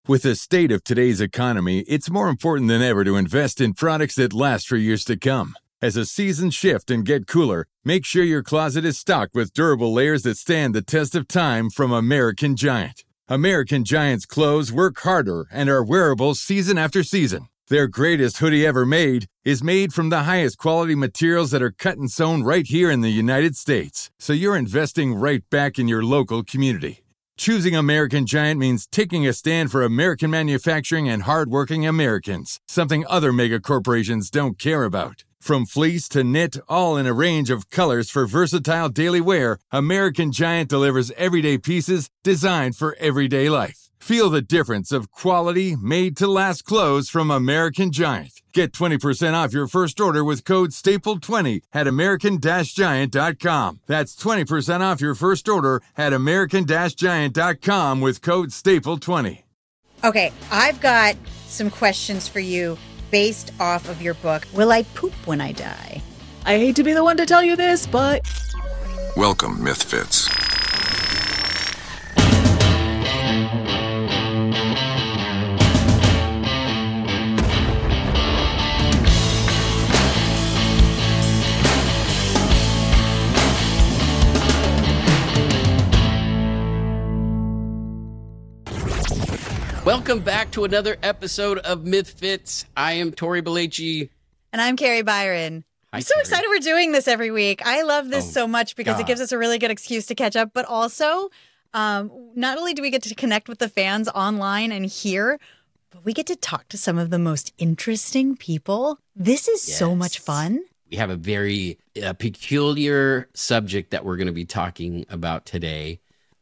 With the state of today's economy, it's more important than ever to invest in products that last for years to come. As the seasons shift and get cooler, make sure your closet is stocked with durable layers that stand the test of time from American Giant. American Giant's clothes work harder and are wearable season after season. Their greatest hoodie ever made is made from the highest quality materials that are cut and sewn right here in the United States. So you're investing right back in your local community. Choosing American Giant means taking a stand for American manufacturing and hardworking Americans, something other mega corporations don't care about. From fleece to knit, all in a range of colors for versatile daily wear, American Giant delivers everyday pieces designed for everyday life. Feel the difference of quality, made-to-last clothes from American Giant. Get 20% off your first order with code STAPLE20 at american-giant.com. That's 20% off your first order at american-giant.com with code STAPLE20. Okay, I've got some questions for you based off of your book, Will I Poop When I Die? I hate to be the one to tell you this, but... Welcome, Mythfits. Welcome back to another episode of Mythfits. I am Tori Belleci. And I'm Carrie Byron. Hi, I'm so Carrie. excited we're doing this every week. I love this so much because it gives us a really good excuse to catch up, but also not only do we get to connect with the fans online and here, but we get to talk to some of the most interesting people. This is so much fun. We have a very peculiar subject that we're going to be talking about today.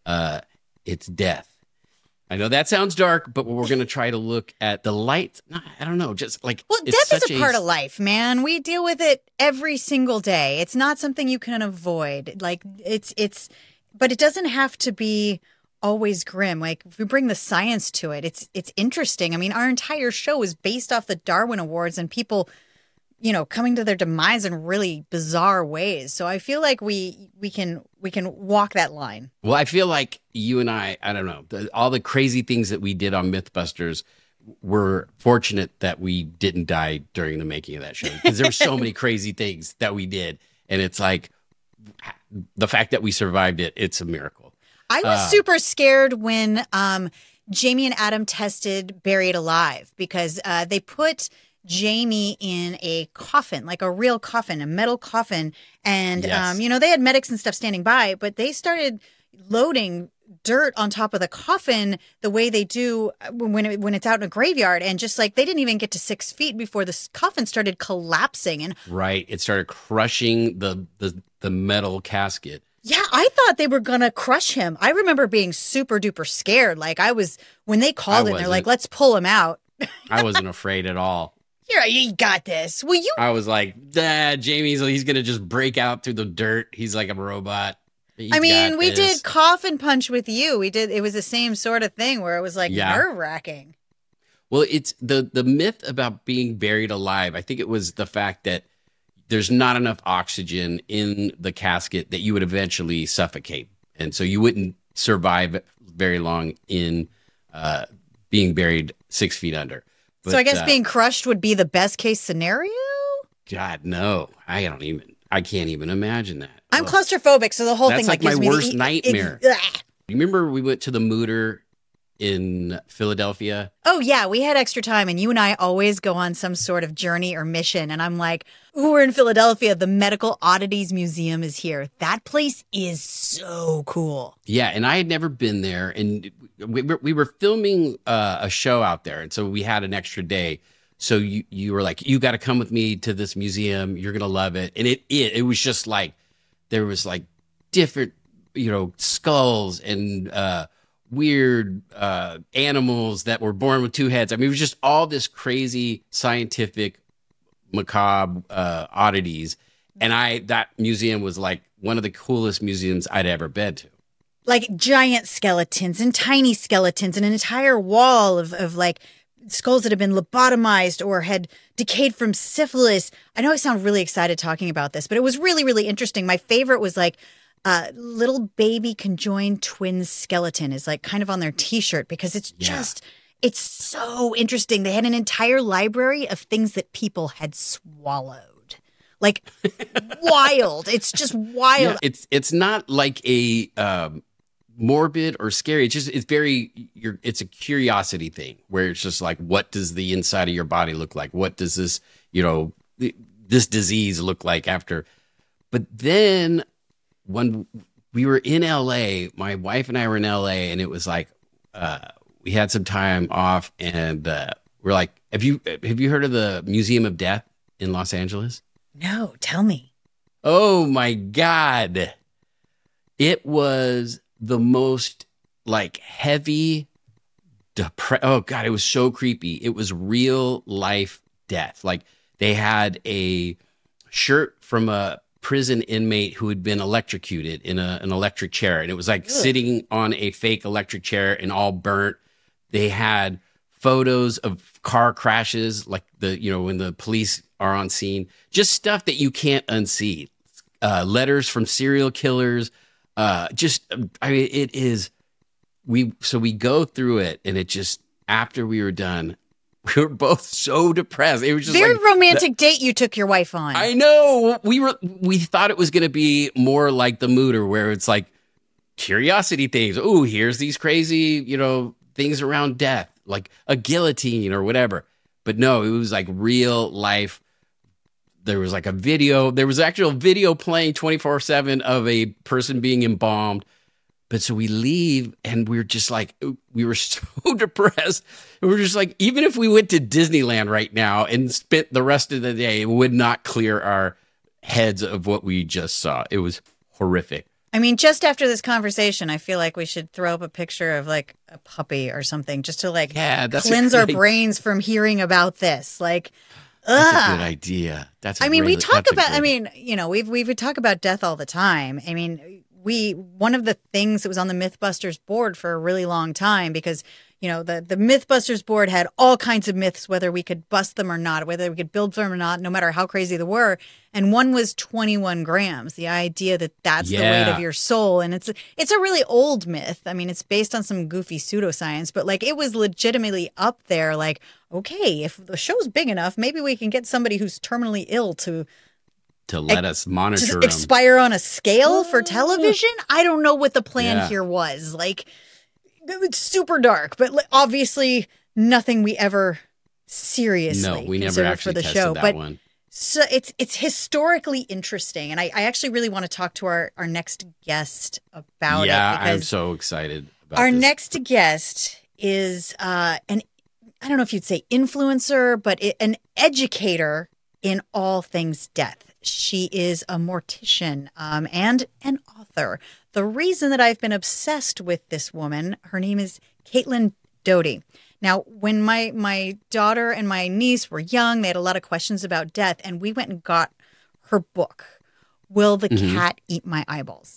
It's death. I know that sounds dark, but we're going to try to look at the light. I don't know, just like... Well, death is a part of life, man. We deal with it every single day. It's not something you can avoid. Like, but it doesn't have to be always grim. Like, if we bring the science to it, it's interesting. I mean, our entire show is based off the Darwin Awards and people, coming to their demise in really bizarre ways. So I feel like we can walk that line. Well, I feel like you and I don't know, all the crazy things that we did on Mythbusters, we're fortunate that we didn't die during the making of that show because there were so many crazy things that we did. And it's like the fact that we survived it, it's a miracle. I was super scared when Jamie and Adam tested Buried Alive because they put Jamie in a coffin, like a real coffin, a metal coffin. And, they had medics and stuff standing by, but they started loading dirt on top of the coffin the way they do when it's out in a graveyard. And just like they didn't even get to 6 feet before the coffin started collapsing. And right. It started crushing the metal casket. Yeah, I thought they were going to crush him. I remember being super duper scared. Like when they called it, they're like, let's pull him out. I wasn't afraid at all. You got this. I was like, he's going to just break out through the dirt. He's like a robot. We did Coffin Punch with you. It was the same sort of thing where it was like nerve-wracking. Well, it's the myth about being buried alive. I think it was the fact that there's not enough oxygen in the casket that you would eventually suffocate. And so you wouldn't survive very long in being buried 6 feet under. But, so I guess being crushed would be the best case scenario? God, no. I can't even imagine that. I'm claustrophobic, so the whole thing like gives my me worst nightmare. You remember we went to the Mooter in Philadelphia? Oh, yeah. We had extra time, and you and I always go on some sort of journey or mission. And I'm like, ooh, we're in Philadelphia. The Medical Oddities Museum is here. That place is so cool. Yeah, and I had never been there. And we were filming a show out there, and so we had an extra day. So you were like, you got to come with me to this museum. You're going to love it. And it was just like, there was like different, skulls and weird animals that were born with two heads. I mean, it was just all this crazy scientific macabre oddities. And that museum was like one of the coolest museums I'd ever been to. Like giant skeletons and tiny skeletons and an entire wall of like skulls that have been lobotomized or had decayed from syphilis. I know I sound really excited talking about this, but it was really, really interesting. My favorite was like little baby conjoined twin skeleton is like kind of on their T-shirt because it's It's so interesting. They had an entire library of things that people had swallowed. Like wild. It's just wild. Yeah, it's not like a morbid or scary. It's a curiosity thing where it's just like, what does the inside of your body look like? What does this, this disease look like after? But then when we were in LA, my wife and I were in LA, and it was like, we had some time off, and we're like, have you heard of the Museum of Death in Los Angeles? No, tell me. Oh my God. It was the most like heavy, oh God, it was so creepy. It was real life death. Like they had a shirt from a prison inmate who had been electrocuted in an electric chair. And it was like sitting on a fake electric chair and all burnt. They had photos of car crashes, like when the police are on scene, just stuff that you can't unsee. Letters from serial killers. It is. We go through it, and it just, after we were done, we were both so depressed. It was just very romantic date you took your wife on. I know. We thought it was going to be more like the Mooder, where it's like curiosity things. Oh, here's these crazy, things around death, like a guillotine or whatever. But no, it was like real life. There was like there was actual video playing 24/7 of a person being embalmed. But so we leave, and we're just like, we were so depressed. And we're just like, even if we went to Disneyland right now and spent the rest of the day, it would not clear our heads of what we just saw. It was horrific. I mean, just after this conversation, I feel like we should throw up a picture of like a puppy or something just to cleanse our brains from hearing about this. Like, that's a good idea. we talk about, we talk about death all the time. I mean, one of the things that was on the Mythbusters board for a really long time, because, the Mythbusters board had all kinds of myths, whether we could bust them or not, whether we could build them or not, no matter how crazy they were. And one was 21 grams, the idea that that's the weight of your soul. And it's a really old myth. I mean, it's based on some goofy pseudoscience, but like it was legitimately up there. Like, okay, if the show's big enough, maybe we can get somebody who's terminally ill to let us monitor them. Expire on a scale for television. I don't know what the plan here was. Like, it's super dark, but obviously nothing we ever seriously we never actually for the tested show. That one. So it's historically interesting, and I actually really want to talk to our next guest about it. Yeah, I'm so excited about our this. next guest is I don't know if you'd say influencer, but an educator in all things death. She is a mortician and an author. The reason that I've been obsessed with this woman, her name is Caitlin Doughty. Now, when my daughter and my niece were young, they had a lot of questions about death, and we went and got her book, Will the Cat Eat My Eyeballs?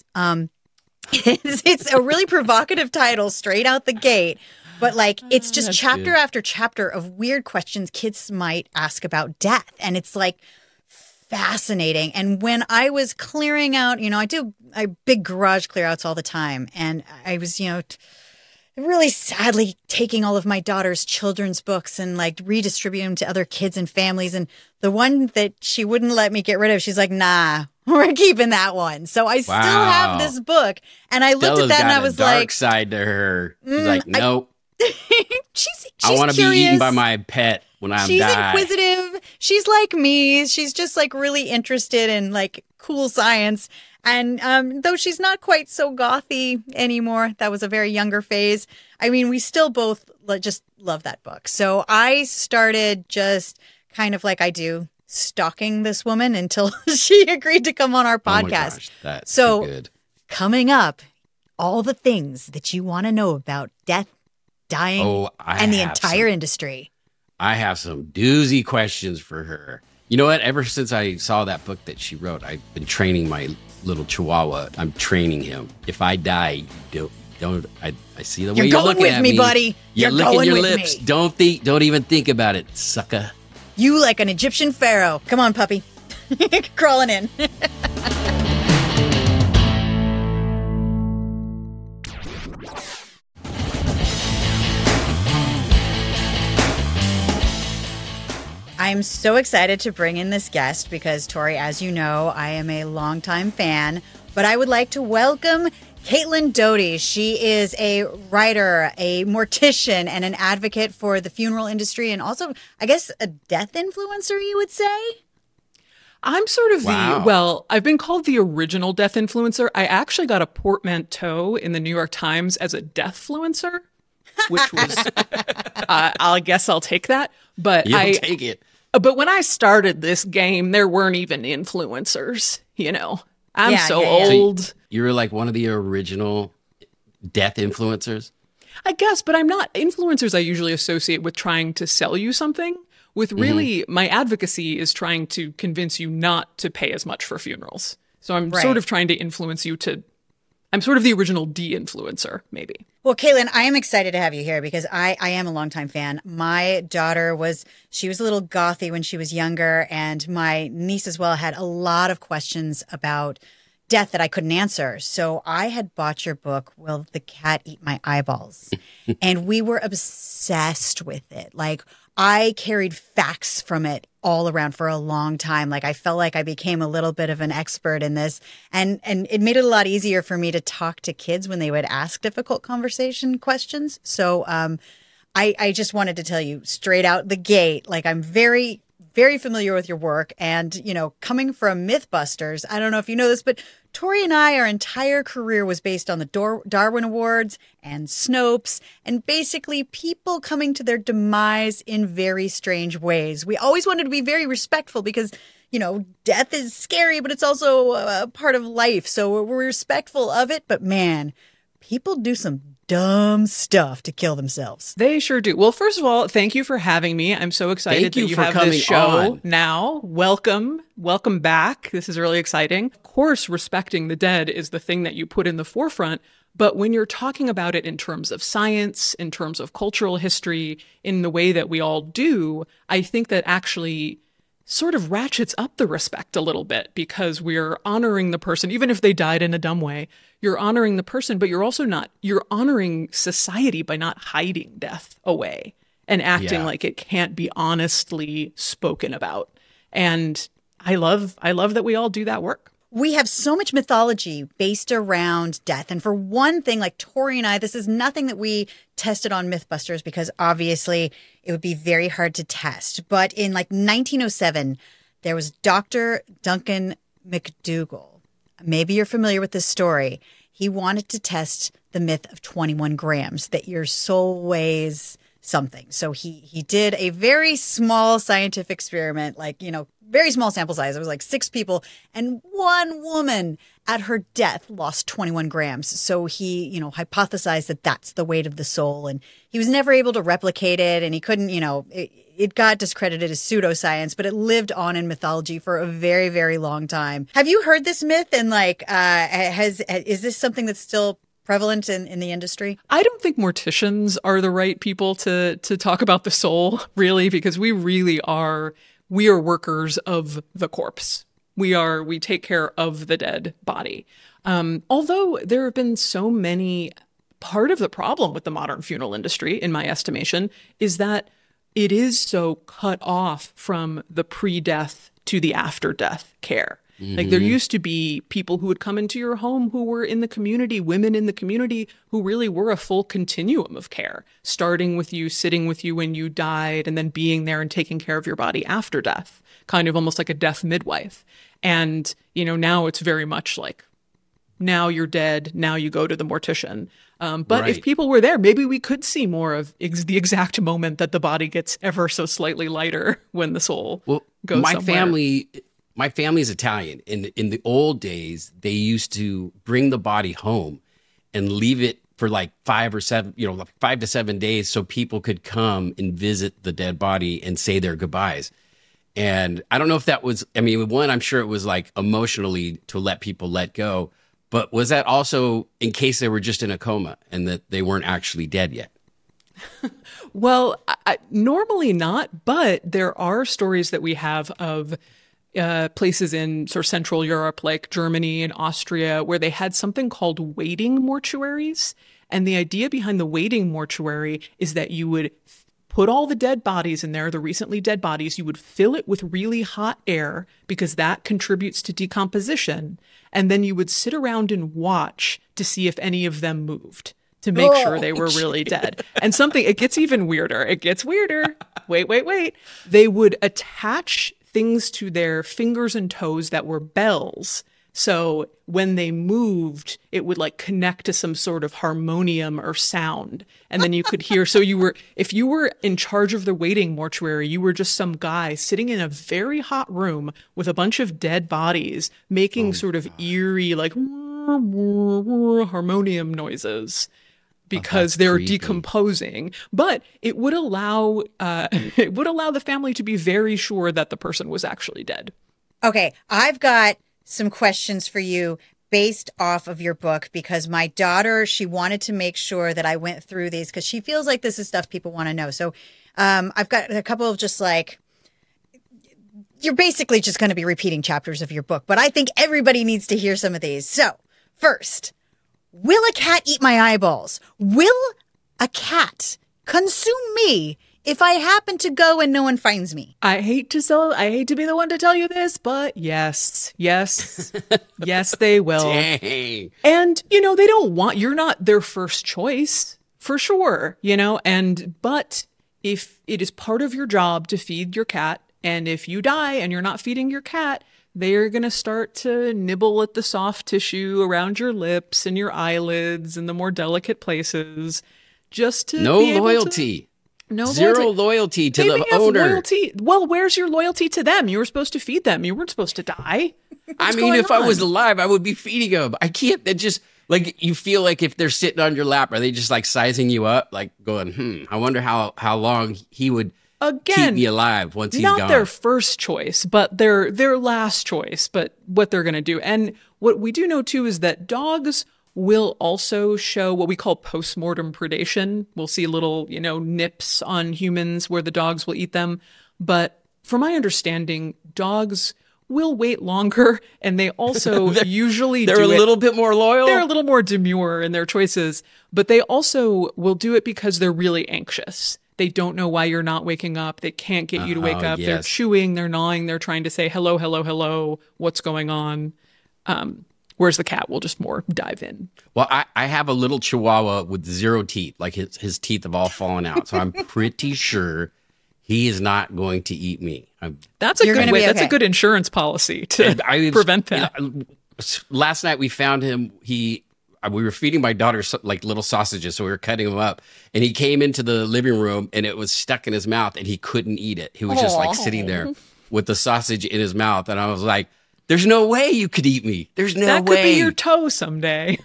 It's a really provocative title straight out the gate. But like, it's just chapter after chapter of weird questions kids might ask about death. And it's like fascinating. And when I was clearing out, I do big garage clear outs all the time. And I was, really sadly taking all of my daughter's children's books and like redistributing them to other kids and families. And the one that she wouldn't let me get rid of, she's like, nah, we're keeping that one. So I still have this book. And I looked at that and I was like, dark side to her. She's like, nope. She's I want to be eaten by my pet when I'm She's inquisitive. She's like me. She's just like really interested in like cool science. And though she's not quite so gothy anymore, that was a very younger phase. I mean, we still both just love that book. So I started just kind of like I do, stalking this woman until she agreed to come on our podcast. Oh my gosh, that's so too good. Coming up, all the things that you want to know about death, dying, and the entire industry. I have some doozy questions for her. You know what? Ever since I saw that book that she wrote, I've been training my little chihuahua. I'm training him. If I die, don't. I see the way you're looking at me, buddy. You're licking your lips. Don't even think about it, sucker. You like an Egyptian pharaoh. Come on, puppy. Crawling in. I'm so excited to bring in this guest because, Tori, as you know, I am a longtime fan, but I would like to welcome Caitlin Doughty. She is a writer, a mortician, and an advocate for the funeral industry, and also, I guess, a death influencer, you would say? I'm sort of Wow. I've been called the original death influencer. I actually got a portmanteau in the New York Times as a deathfluencer, which was, I guess I'll take that. But You'll take it. But when I started this game, there weren't even influencers, you know. I'm Yeah, so yeah, yeah. old. You were like one of the original death influencers. I guess, but I'm not. Influencers I usually associate with trying to sell you something. With really, my advocacy is trying to convince you not to pay as much for funerals. So I'm Right. sort of trying to influence you to, I'm sort of the original de-influencer, maybe. Well, Caitlin, I am excited to have you here because I am a longtime fan. My daughter she was a little gothy when she was younger, and my niece as well had a lot of questions about death that I couldn't answer. So I had bought your book, Will the Cat Eat My Eyeballs? And we were obsessed with it. Like, I carried facts from it all around for a long time. Like, I felt like I became a little bit of an expert in this, and it made it a lot easier for me to talk to kids when they would ask difficult conversation questions. So I just wanted to tell you straight out the gate, like, I'm very, very familiar with your work. And, you know, coming from Mythbusters, I don't know if you know this, but Tori and I, our entire career was based on the Darwin Awards and Snopes, and basically people coming to their demise in very strange ways. We always wanted to be very respectful because, you know, death is scary, but it's also a part of life. So we're respectful of it. But man, people do some dumb stuff to kill themselves. They sure do. Well, first of all, thank you for having me. I'm so excited Thank that you you for have coming this show on. now. Welcome. Welcome back. This is really exciting. Of course, respecting the dead is the thing that you put in the forefront. But when you're talking about it in terms of science, in terms of cultural history, in the way that we all do, I think that actually sort of ratchets up the respect a little bit because we're honoring the person, even if they died in a dumb way. You're honoring the person, but you're honoring society by not hiding death away and acting Yeah. like it can't be honestly spoken about. And I love that we all do that work. We have so much mythology based around death. And for one thing, like Tori and I, this is nothing that we tested on Mythbusters because obviously it would be very hard to test. But in like 1907, there was Dr. Duncan McDougall. Maybe you're familiar with this story. He wanted to test the myth of 21 grams, that your soul weighs something. So he did a very small scientific experiment, like, you know, very small sample size. It was like 6 people, and one woman at her death lost 21 grams. So he, you know, hypothesized that that's the weight of the soul, and he was never able to replicate it, and he couldn't, you know, it got discredited as pseudoscience, but it lived on in mythology for a very, very long time. Have you heard this myth? And like, is this something that's still prevalent in the industry? I don't think morticians are the right people to talk about the soul, really, because we are workers of the corpse. We take care of the dead body. Although there have been so many, part of the problem with the modern funeral industry, in my estimation, is that it is so cut off from the pre-death to the after-death care. Like, there used to be people who would come into your home who were in the community, women in the community who really were a full continuum of care, starting with you, sitting with you when you died, and then being there and taking care of your body after death, kind of almost like a death midwife. And, you know, now it's very much like, now you're dead, now you go to the mortician. But if Right. people were there, maybe we could see more of the exact moment that the body gets ever so slightly lighter when the soul goes my somewhere. my family's Italian. In the old days, they used to bring the body home and leave it for like 5 or 7, like 5 to 7 days, so people could come and visit the dead body and say their goodbyes. And I don't know if that was, I mean, one, I'm sure it was like emotionally to let people let go, but was that also in case they were just in a coma and that they weren't actually dead yet? Well, normally not, but there are stories that we have of places in sort of Central Europe, like Germany and Austria, where they had something called waiting mortuaries. And the idea behind the waiting mortuary is that you would put all the dead bodies in there, the recently dead bodies. You would fill it with really hot air because that contributes to decomposition. And then you would sit around and watch to see if any of them moved to make sure they were really dead. And it gets even weirder. It gets weirder. Wait. They would attach things to their fingers and toes that were bells. So when they moved, it would like connect to some sort of harmonium or sound. And then you could hear. So if you were in charge of the waiting mortuary, you were just some guy sitting in a very hot room with a bunch of dead bodies making sort of eerie, like harmonium noises because they're creepy. Decomposing. But it would allow the family to be very sure that the person was actually dead. Okay, I've got some questions for you based off of your book because my daughter, she wanted to make sure that I went through these because she feels like this is stuff people want to know. So I've got a couple of just like, you're basically just going to be repeating chapters of your book, but I think everybody needs to hear some of these. So first, will a cat eat my eyeballs? Will a cat consume me if I happen to go and no one finds me? I hate to be the one to tell you this, but yes, yes, they will. Dang. And, you're not their first choice for sure, but if it is part of your job to feed your cat, and if you die and you're not feeding your cat, they're going to start to nibble at the soft tissue around your lips and your eyelids and the more delicate places just to No be able loyalty. No Zero loyalty to They the may have owner. loyalty. Well, where's your loyalty to them? You were supposed to feed them. You weren't supposed to die. If I was alive, I would be feeding them. I can't. It just like you feel like if they're sitting on your lap, are they just like sizing you up, like going, I wonder how long he would keep me alive once he's gone. Not their first choice, but their last choice. But what they're going to do, and what we do know too, is that dogs will also show what we call postmortem predation. We'll see little, nips on humans where the dogs will eat them. But from my understanding, dogs will wait longer, and they also they're a little bit more loyal. They're a little more demure in their choices, but they also will do it because they're really anxious. They don't know why you're not waking up. They can't get you to wake up. Yes. They're chewing, they're gnawing, they're trying to say, hello, hello, hello, what's going on? Whereas the cat will just more dive in. Well, I have a little chihuahua with 0 teeth. Like his teeth have all fallen out. So I'm pretty sure he is not going to eat me. That's a good way. Okay. That's a good insurance policy to prevent that. Last night we found him. We were feeding my daughter like little sausages. So we were cutting them up. And he came into the living room and it was stuck in his mouth and he couldn't eat it. He was just like sitting there with the sausage in his mouth. And I was like, there's no way you could eat me. There's no way. That could be your toe someday.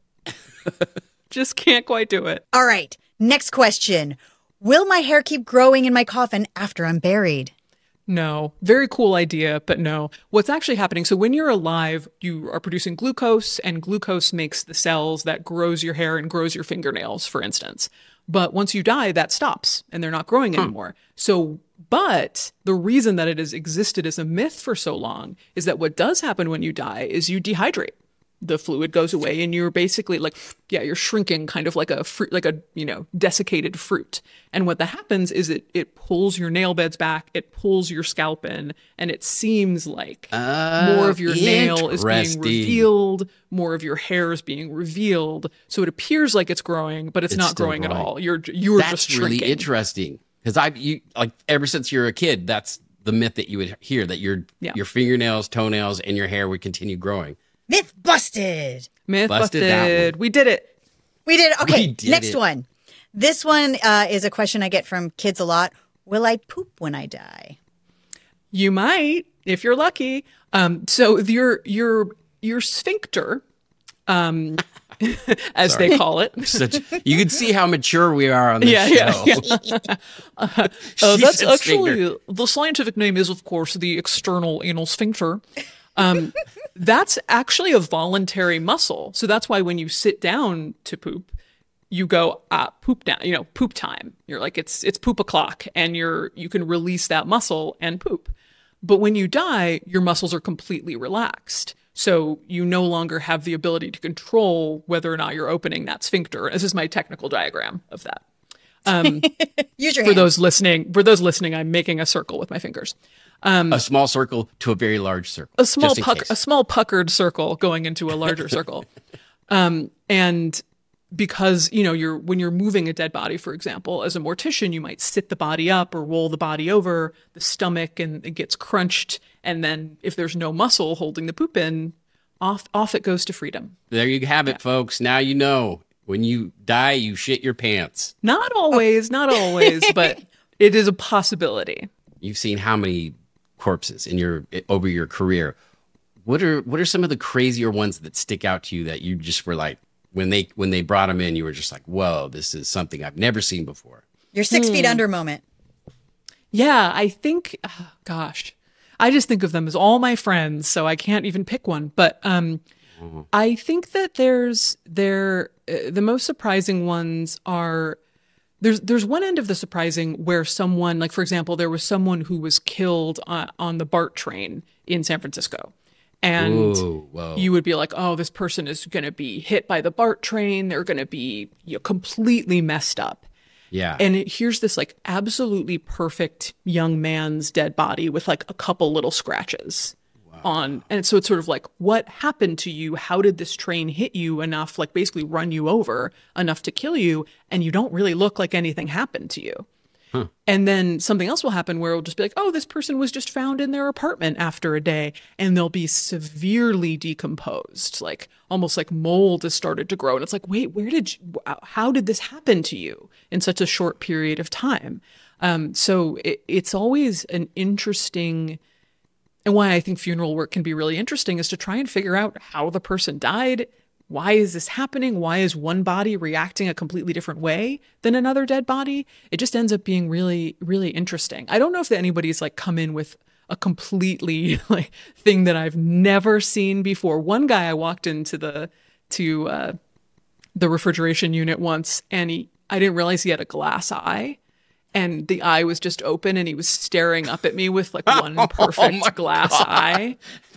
Just can't quite do it. All right, next question. Will my hair keep growing in my coffin after I'm buried? No. Very cool idea, but no. What's actually happening, so when you're alive, you are producing glucose, and glucose makes the cells that grows your hair and grows your fingernails, for instance. But once you die, that stops, and they're not growing anymore. But the reason that it has existed as a myth for so long is that what does happen when you die is you dehydrate. The fluid goes away and you're basically you're shrinking kind of like a fruit, desiccated fruit. And what that happens is it pulls your nail beds back, it pulls your scalp in, and it seems like more of your nail is being revealed, more of your hair is being revealed. So it appears like it's growing, but it's not growing at all. You're That's just shrinking. really interesting. Because ever since you're a kid, that's the myth that you would hear, that your fingernails, toenails, and your hair would continue growing. Myth busted. Myth Busted that busted. one. We did it. Okay, next it. one. This one is a question I get from kids a lot. Will I poop when I die? You might, if you're lucky. So your sphincter, as they call it. You can see how mature we are on this show. Yeah. That's actually the scientific name is, of course, the external anal sphincter. That's actually a voluntary muscle. So that's why when you sit down to poop, you go poop down. Poop time. You're like it's poop o'clock, and you can release that muscle and poop. But when you die, your muscles are completely relaxed. So you no longer have the ability to control whether or not you're opening that sphincter. This is my technical diagram of that. Use your For hands. those listening, I'm making a circle with my fingers. A small circle to a very large circle. A small just in case. a small puckered circle going into a larger circle. And because, when you're moving a dead body, for example, as a mortician, you might sit the body up or roll the body over the stomach and it gets crunched. And then if there's no muscle holding the poop in, off it goes to freedom. There you have it, folks. Now you know. When you die, you shit your pants. Not always, but it is a possibility. You've seen how many corpses over your career? What are some of the crazier ones that stick out to you that you just were like, when they brought them in, you were just like, whoa, this is something I've never seen before. Your 6 feet under moment. Yeah, I think, gosh, I just think of them as all my friends, so I can't even pick one. But I think that the most surprising ones are, there's one end of the surprising where someone, like, for example, there was someone who was killed on the BART train in San Francisco. And you would be like, oh, this person is going to be hit by the BART train. They're going to be completely messed up. Yeah. And here's this like absolutely perfect young man's dead body with like a couple little scratches on. And so it's sort of like, what happened to you? How did this train hit you enough, like basically run you over enough to kill you? And you don't really look like anything happened to you. Huh. And then something else will happen where it'll just be like, oh, this person was just found in their apartment after a day, and they'll be severely decomposed, like almost like mold has started to grow. And it's like, wait, how did this happen to you in such a short period of time? So it's always an interesting, and why I think funeral work can be really interesting is to try and figure out how the person died. Why is this happening? Why is one body reacting a completely different way than another dead body? It just ends up being really, really interesting. I don't know if anybody's like come in with a completely like thing that I've never seen before. One guy, I walked into the refrigeration unit once, and I didn't realize he had a glass eye, and the eye was just open, and he was staring up at me with like one perfect glass eye.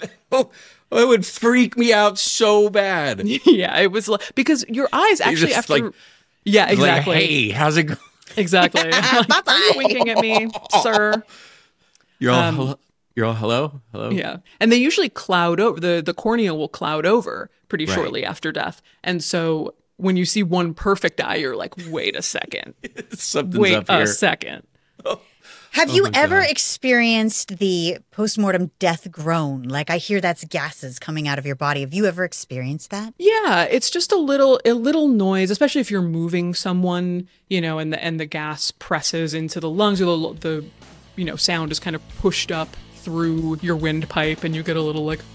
It would freak me out so bad. Yeah, it was because your eyes actually after. Like, yeah, exactly. Like, hey, how's it going? Exactly. Like, are you winking at me, sir? You're all hello? Yeah, and they usually cloud over. The cornea will cloud over pretty shortly after death, and so when you see one perfect eye, you're like, wait a second, something's up here. Wait a second. Have you ever experienced the postmortem death groan? Like, I hear that's gases coming out of your body. Have you ever experienced that? Yeah, it's just a little noise, especially if you're moving someone, and the gas presses into the lungs, or the sound is kind of pushed up through your windpipe, and you get a little like,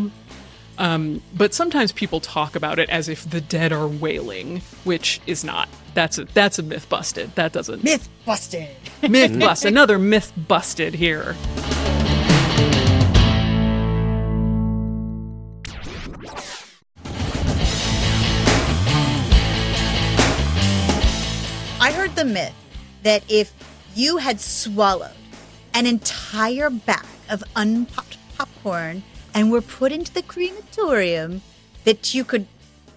but sometimes people talk about it as if the dead are wailing, which is not. That's a myth busted. That doesn't. Myth busted. Myth bust. Another myth busted here. I heard the myth that if you had swallowed an entire bag of unpopped popcorn and were put into the crematorium, that you could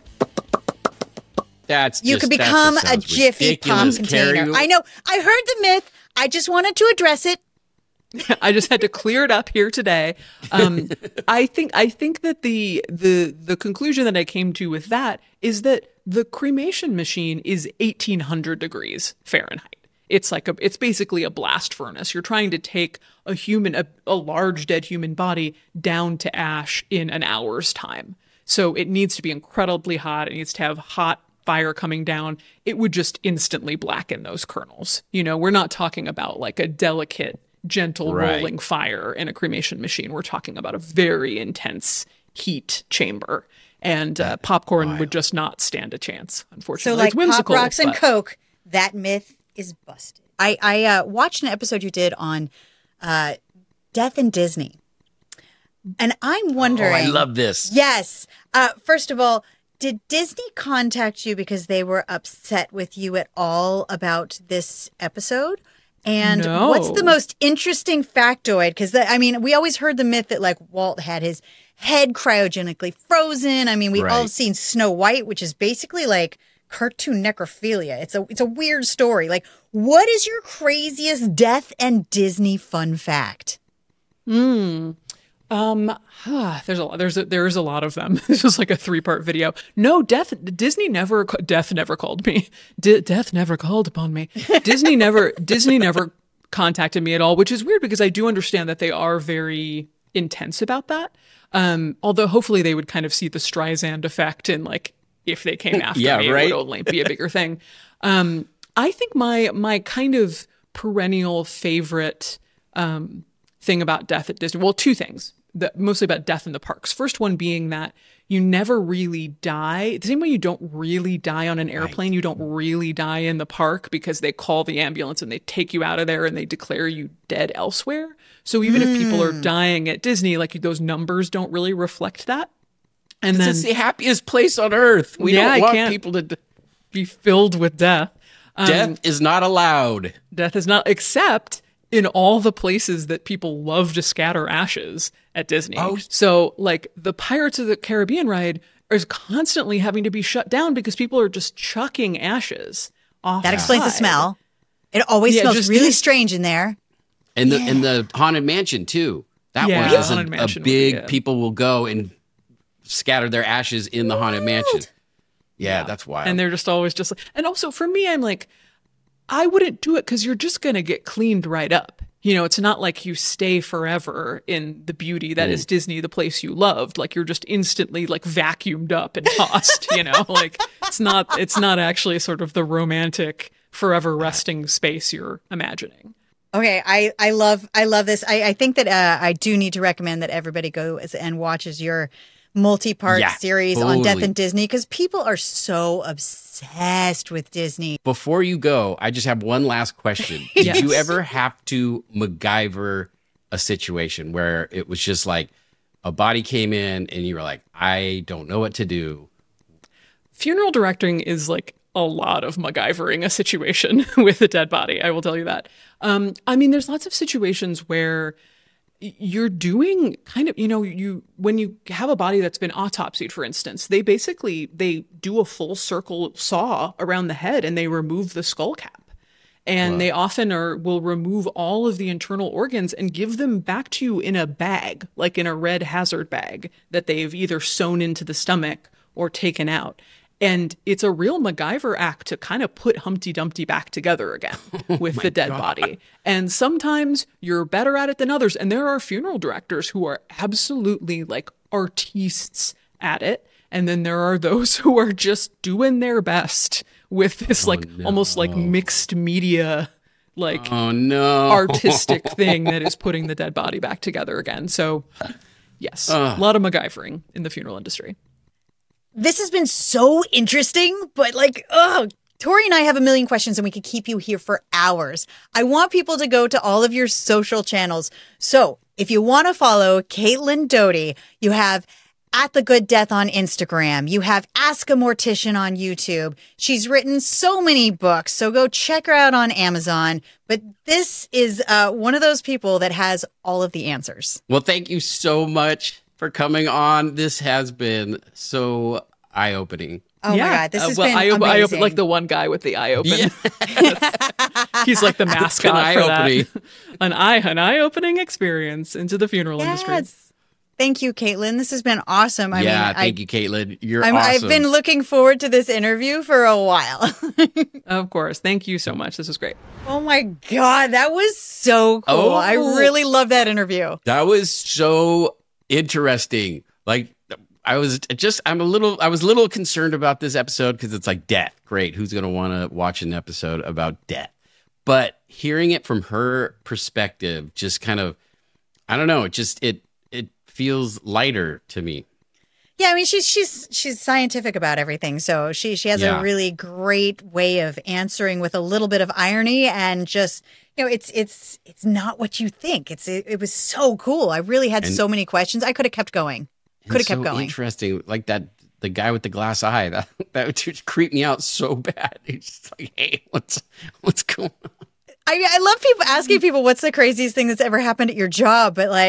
become a Jiffy Pop container. I know. I heard the myth. I just wanted to address it. I just had to clear it up here today. I think that the conclusion that I came to with that is that the cremation machine is 1800 degrees Fahrenheit. It's basically a blast furnace. You're trying to take a large dead human body down to ash in an hour's time. So it needs to be incredibly hot. It needs to have hot fire coming down. It would just instantly blacken those kernels. We're not talking about like a delicate, gentle rolling fire in a cremation machine. We're talking about a very intense heat chamber. And popcorn would just not stand a chance, unfortunately. So like it's whimsical, Pop Rocks and Coke, that myth is busted. I watched an episode you did on death in Disney. And I'm wondering. Oh, I love this. Yes. First of all, did Disney contact you because they were upset with you at all about this episode? And what's the most interesting factoid? Because, we always heard the myth that, like, Walt had his head cryogenically frozen. We've all seen Snow White, which is basically like cartoon necrophilia. It's a weird story. Like, what is your craziest death and Disney fun fact? There's a lot. There is a lot of them. This is like a 3-part video. No, death never called me. Death never called upon me. Disney never contacted me at all, which is weird because I do understand that they are very intense about that. Although hopefully they would kind of see the Streisand effect and like if they came after me, it would only be a bigger thing. I think my kind of perennial favorite thing about death at Disney, well, 2 things. Mostly about death in the parks. First one being that you never really die. The same way you don't really die on an airplane, you don't really die in the park because they call the ambulance and they take you out of there and they declare you dead elsewhere. So even if people are dying at Disney, like those numbers don't really reflect that. And then it's the happiest place on earth. We don't want people to be filled with death. Death is not allowed. Death is not, except in all the places that people love to scatter ashes at Disney. Oh. So like the Pirates of the Caribbean ride is constantly having to be shut down because people are just chucking ashes off. That explains the smell. It always smells really strange in there. And the Haunted Mansion too. That one is a big, people will go and scatter their ashes in the Haunted Mansion. Yeah, that's wild. And they're just always just like, and also for me, I'm like, I wouldn't do it because you're just going to get cleaned right up. You know, it's not like you stay forever in the beauty that is Disney, the place you loved. Like you're just instantly like vacuumed up and tossed, you know, like it's not actually sort of the romantic forever resting space you're imagining. Okay, I love this. I think that I do need to recommend that everybody goes and watches your multi-part series on Death and Disney because people are so obsessed with Disney. Before you go, I just have one last question. Did you ever have to MacGyver a situation where it was just like a body came in and you were like, I don't know what to do? Funeral directing is like a lot of MacGyvering a situation with a dead body. I will tell you that. I mean, there's lots of situations where you're doing kind of, you know, when you have a body that's been autopsied, for instance, they do a full circle saw around the head and they remove the skull cap. And they often will remove all of the internal organs and give them back to you in a bag, like in a red hazard bag that they've either sewn into the stomach or taken out. And it's a real MacGyver act to kind of put Humpty Dumpty back together again with the dead body. And sometimes you're better at it than others. And there are funeral directors who are absolutely like artistes at it. And then there are those who are just doing their best with this almost like mixed media, like artistic thing that is putting the dead body back together again. So yes, a lot of MacGyvering in the funeral industry. This has been so interesting, but Tori and I have a million questions and we could keep you here for hours. I want people to go to all of your social channels. So if you want to follow Caitlin Doughty, you have @TheGoodDeath on Instagram. You have Ask a Mortician on YouTube. She's written so many books, so go check her out on Amazon. But this is one of those people that has all of the answers. Well, thank you so much for coming on. This has been so eye-opening. Oh my God, this has been amazing. I open like the one guy with the eye open. Yeah. He's like the mascot for that. An eye-opening experience into the funeral industry. Thank you, Caitlin. This has been awesome. Thank you, Caitlin. You're awesome. I've been looking forward to this interview for a while. Of course. Thank you so much. This was great. Oh my God, that was so cool. I really love that interview. That was so interesting. Like I was a little concerned about this episode because it's like death. Great. Who's going to want to watch an episode about death? But hearing it from her perspective, just kind of, I don't know. It feels lighter to me. Yeah. I mean, she's scientific about everything. So she has a really great way of answering with a little bit of irony and just, you know, it's not what you think. It was so cool. I really had so many questions. I could have kept going. Could have kept going. Interesting. Like the guy with the glass eye, that just creeped me out so bad. He's just like, hey, what's going on? I love people asking people what's the craziest thing that's ever happened at your job, but like,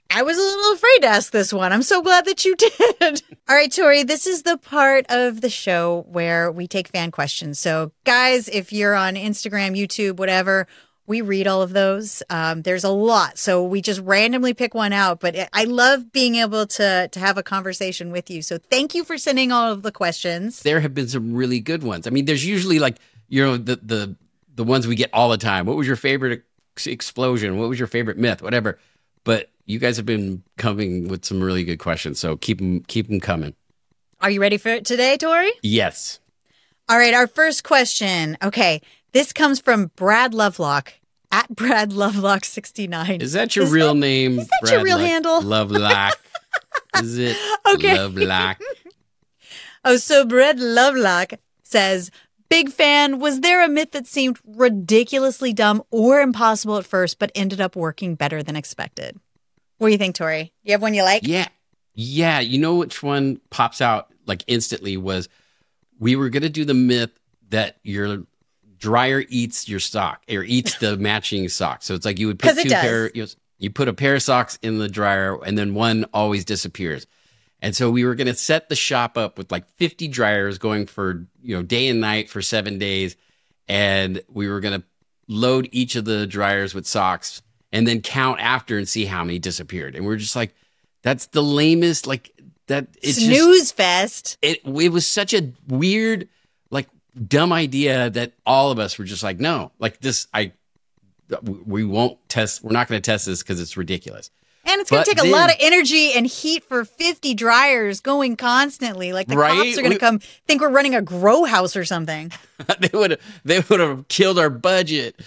I was a little afraid to ask this one. I'm so glad that you did. All right, Tori, this is the part of the show where we take fan questions. So, guys, if you're on Instagram, YouTube, whatever, we read all of those. There's a lot. So we just randomly pick one out. But I love being able to have a conversation with you. So thank you for sending all of the questions. There have been some really good ones. I mean, there's usually like, the ones we get all the time. What was your favorite explosion? What was your favorite myth? Whatever. But you guys have been coming with some really good questions. So keep them coming. Are you ready for it today, Tori? Yes. All right. Our first question. Okay. This comes from Brad Lovelock at Brad Lovelock 69. Is that your real name? Is that your real handle? Lovelock. Is it? Okay. Lovelock. Oh, so Brad Lovelock says, big fan. Was there a myth that seemed ridiculously dumb or impossible at first, but ended up working better than expected? What do you think, Tori? You have one you like? Yeah. Yeah. You know which one pops out like instantly was we were going to do the myth that your dryer eats your sock or eats the matching sock. So it's like you would put you put a pair of socks in the dryer and then one always disappears. And so we were going to set the shop up with like 50 dryers going for, day and night for 7 days. And we were going to load each of the dryers with socks and then count after and see how many disappeared. And we're just like, that's the lamest, like that. It's snooze fest. It was such a weird, like dumb idea that all of us were just like, no, like this, we won't test. We're not going to test this because it's ridiculous. And it's going to take a lot of energy and heat for 50 dryers going constantly. Like the cops are going to come think we're running a grow house or something. They would have killed our budget.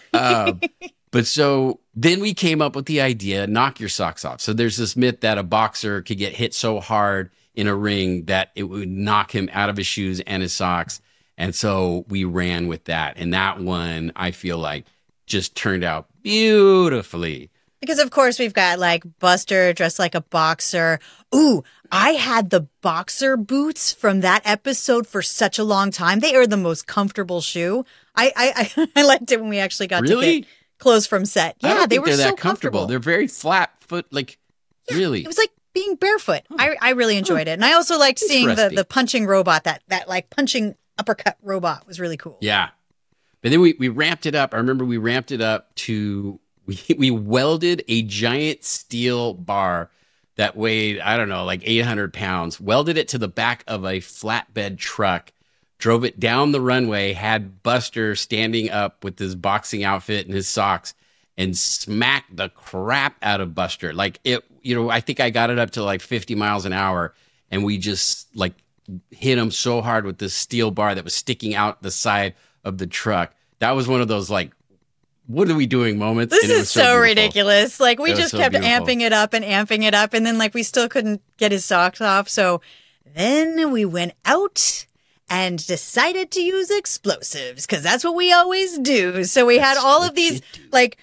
But so then we came up with the idea, knock your socks off. So there's this myth that a boxer could get hit so hard in a ring that it would knock him out of his shoes and his socks. And so we ran with that. And that one, I feel like, just turned out beautifully. Because, of course, we've got, like, Buster dressed like a boxer. Ooh, I had the boxer boots from that episode for such a long time. They are the most comfortable shoe. I liked it when we actually got to get clothes from set. Yeah, they were so comfortable. They're very flat foot, like, really. It was like being barefoot. I really enjoyed it. And I also liked seeing the punching robot, that like, punching uppercut robot was really cool. Yeah. But then we ramped it up. I remember we ramped it up to... We welded a giant steel bar that weighed, I don't know, like 800 pounds, welded it to the back of a flatbed truck, drove it down the runway, had Buster standing up with his boxing outfit and his socks, and smacked the crap out of Buster. Like it, I think I got it up to like 50 miles an hour, and we just like hit him so hard with this steel bar that was sticking out the side of the truck. That was one of those like, what are we doing moments? This is so ridiculous. Like we just kept amping it up. And then like we still couldn't get his socks off. So then we went out and decided to use explosives because that's what we always do. So we had all of these like,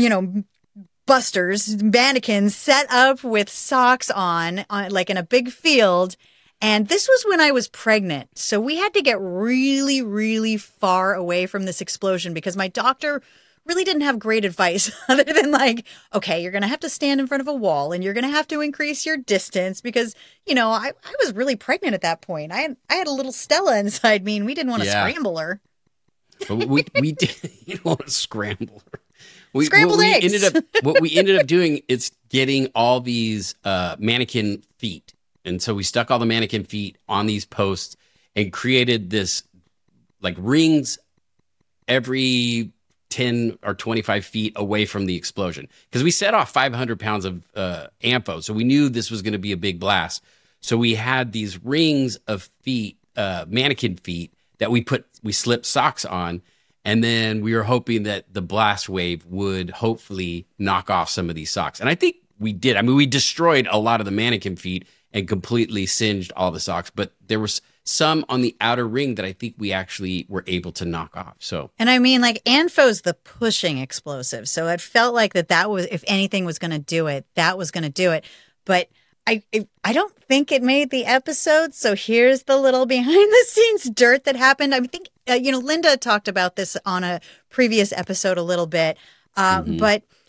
busters, mannequins set up with socks on like in a big field. And this was when I was pregnant. So we had to get really, really far away from this explosion because my doctor really didn't have great advice other than like, okay, you're going to have to stand in front of a wall and you're going to have to increase your distance because, I was really pregnant at that point. I had a little Stella inside me and we didn't want to scramble her. But we didn't want to scramble her. Scrambled eggs. What we ended up doing is getting all these mannequin feet. And so we stuck all the mannequin feet on these posts and created this like rings every 10 or 25 feet away from the explosion because we set off 500 pounds of AMFO. So we knew this was going to be a big blast. So we had these rings of feet, mannequin feet that we slipped socks on. And then we were hoping that the blast wave would hopefully knock off some of these socks. And I think we did. I mean, we destroyed a lot of the mannequin feet and completely singed all the socks, but there was some on the outer ring that I think we actually were able to knock off. So, and I mean, like ANFO's the pushing explosive. So it felt like that was, if anything was going to do it, that was going to do it. But I don't think it made the episode. So here's the little behind the scenes dirt that happened. I think, Linda talked about this on a previous episode a little bit, but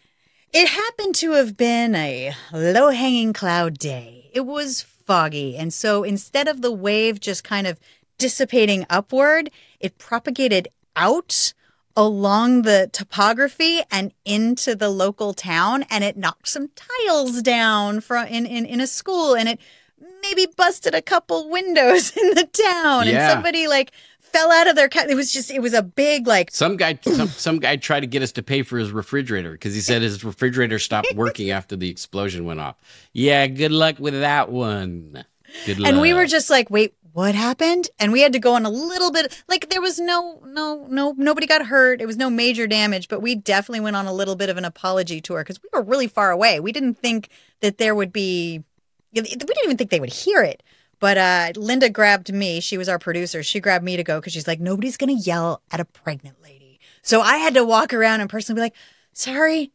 It happened to have been a low-hanging cloud day. It was foggy, and so instead of the wave just kind of dissipating upward, it propagated out along the topography and into the local town, and it knocked some tiles down from in a school, and it maybe busted a couple windows in the town, and somebody like fell out of their car. It was a big like some guy tried to get us to pay for his refrigerator because he said his refrigerator stopped working after the explosion went off. Yeah, good luck with that one. Good luck. And we were just like, wait, what happened? And we had to go on a little bit, like there was nobody got hurt. It was no major damage, but we definitely went on a little bit of an apology tour because we were really far away. We didn't think that there would be, we didn't even think they would hear it. But Linda grabbed me. She was our producer. She grabbed me to go because she's like, nobody's going to yell at a pregnant lady. So I had to walk around and personally be like, sorry.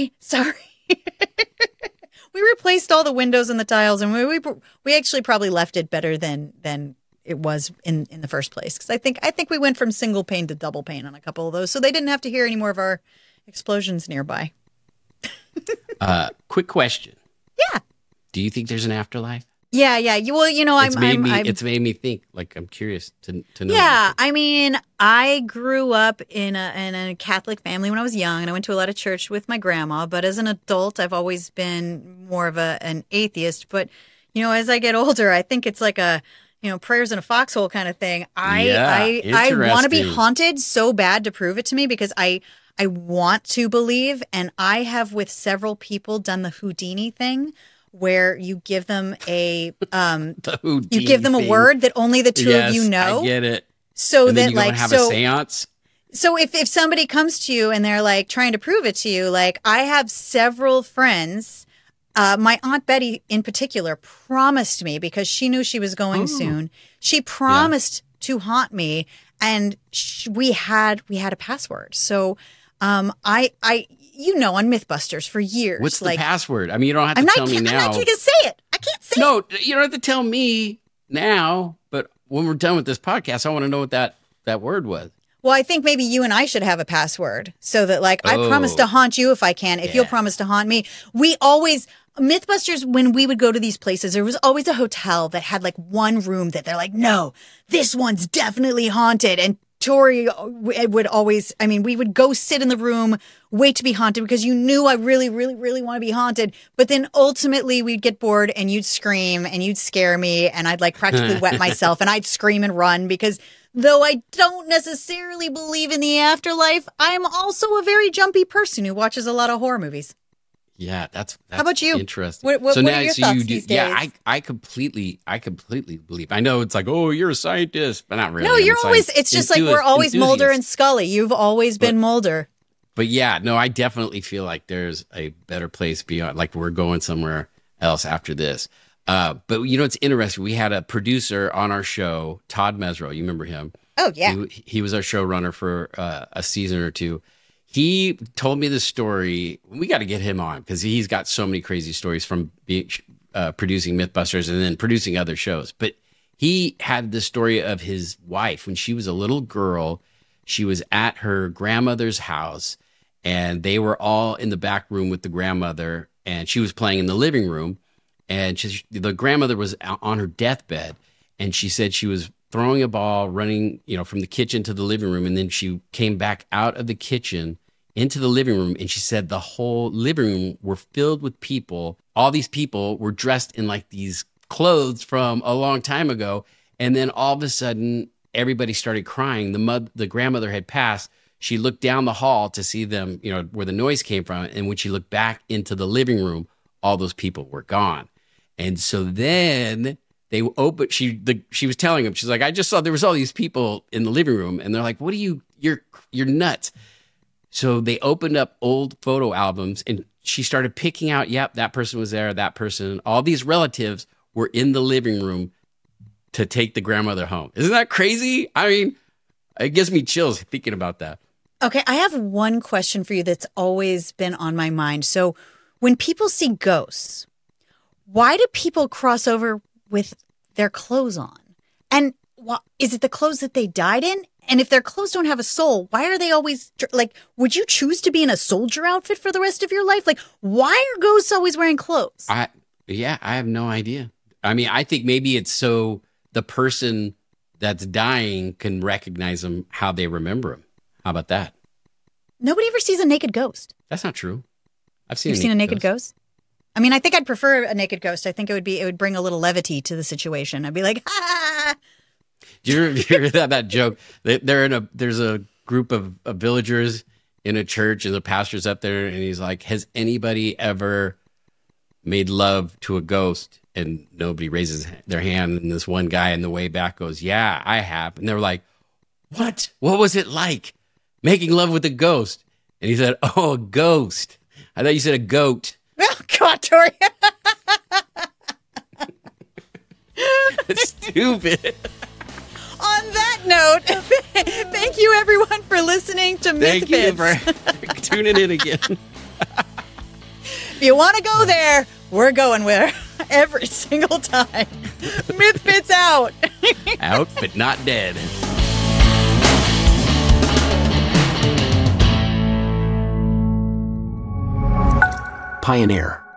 We replaced all the windows and the tiles, and we actually probably left it better than it was in the first place. Because I think we went from single pane to double pane on a couple of those, so they didn't have to hear any more of our explosions nearby. Quick question. Yeah. Do you think there's an afterlife? Yeah. Well, It's made me think. Like, I'm curious to know. Yeah, I mean, I grew up in a Catholic family when I was young, and I went to a lot of church with my grandma. But as an adult, I've always been more of an atheist. But as I get older, I think it's like a prayers in a foxhole kind of thing. I want to be haunted so bad to prove it to me because I want to believe, and I have with several people done the Houdini thing. Where you give them a word that only the two of you know. I get it. So and that then you like have a seance. So if somebody comes to you and they're like trying to prove it to you, like I have several friends, my Aunt Betty in particular promised me because she knew she was going soon. She promised to haunt me, and we had a password. So on Mythbusters for years. What's the password? I mean, you don't have to tell me now. I'm not going to say it. I can't say it. No, you don't have to tell me now. But when we're done with this podcast, I want to know what that word was. Well, I think maybe you and I should have a password so that, like, I promise to haunt you if I can, if you'll promise to haunt me. Mythbusters, when we would go to these places, there was always a hotel that had, like, one room that they're like, no, this one's definitely haunted. And Tori would always, we would go sit in the room, wait to be haunted because you knew I really, really, really want to be haunted. But then ultimately we'd get bored and you'd scream and you'd scare me and I'd like practically wet myself and I'd scream and run because though I don't necessarily believe in the afterlife, I'm also a very jumpy person who watches a lot of horror movies. Yeah, that's how about you? Interesting. What are your thoughts these days? Yeah, I completely believe. I know it's like, oh, you're a scientist, but not really. No, you're always. It's just like we're always Mulder and Scully. You've always been Mulder. But yeah, no, I definitely feel like there's a better place beyond. Like we're going somewhere else after this. But it's interesting. We had a producer on our show, Todd Mesro. You remember him? Oh yeah. He was our showrunner for a season or two. He told me the story. We got to get him on because he's got so many crazy stories from producing Mythbusters and then producing other shows. But he had the story of his wife when she was a little girl. She was at her grandmother's house and they were all in the back room with the grandmother and she was playing in the living room. And the grandmother was on her deathbed and she said she was throwing a ball, running, from the kitchen to the living room. And then she came back out of the kitchen into the living room. And she said the whole living room were filled with people. All these people were dressed in like these clothes from a long time ago. And then all of a sudden, everybody started crying. The grandmother had passed. She looked down the hall to see them, where the noise came from. And when she looked back into the living room, all those people were gone. And so then they opened. She was telling him, she's like, I just saw there was all these people in the living room, and they're like, "What are you're nuts." So they opened up old photo albums, and she started picking out. Yep, that person was there. That person. All these relatives were in the living room to take the grandmother home. Isn't that crazy? I mean, it gives me chills thinking about that. Okay, I have one question for you that's always been on my mind. So, when people see ghosts, why do people cross over with their clothes on? And is it the clothes that they died in? And if their clothes don't have a soul, why are they always like, would you choose to be in a soldier outfit for the rest of your life? Like, why are ghosts always wearing clothes? I have no idea. I mean, I think maybe it's so the person that's dying can recognize them how they remember them. How about that? Nobody ever sees a naked ghost. That's not true. I've seen You've seen a naked ghost? I mean, I think I'd prefer a naked ghost. I think it would bring a little levity to the situation. I'd be like, ha! Do you hear that joke? There's a group of villagers in a church, and the pastor's up there, and he's like, "Has anybody ever made love to a ghost?" And nobody raises their hand. And this one guy in the way back goes, "Yeah, I have." And they're like, "What? What was it like making love with a ghost?" And he said, "Oh, a ghost. I thought you said a goat." Oh, God, Tori. It's stupid. On that note, thank you, everyone, for listening to Myth Thank you Bits. for tuning in again. If you want to go there, we're going there every single time. Myth Bits out. Out, but not dead. Pioneer.